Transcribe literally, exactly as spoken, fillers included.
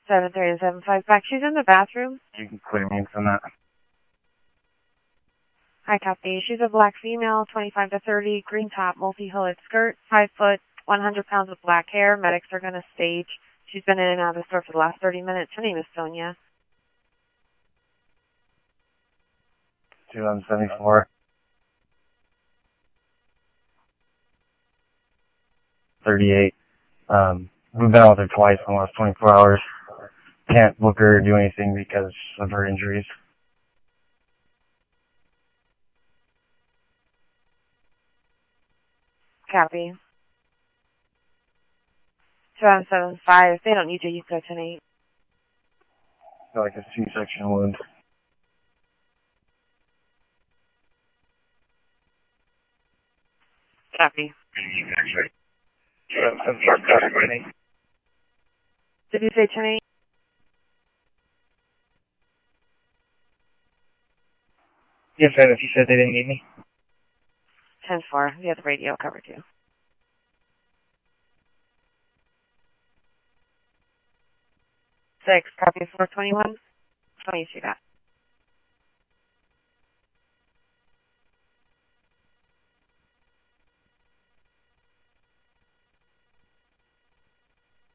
seven three to seven five back. She's in the bathroom. You can clear me from that. Hi, copy. She's a black female, twenty-five to thirty, green top, multi-hooded skirt, five foot, one hundred pounds with black hair. Medics are going to stage. She's been in and out of the store for the last thirty minutes. Her name is Sonia. two one seven four. thirty-eight. Um, we've been out there twice in the last twenty-four hours. Can't book her or do anything because of her injuries. Copy. seven seven five. If they don't need you, you can go ten eight. Got like a C-section wound. Copy. Did you say ten eight? Yes, sir, if you said they didn't need me. ten four. We have the radio covered too. six. Copy four twenty-one. twenty-two dot.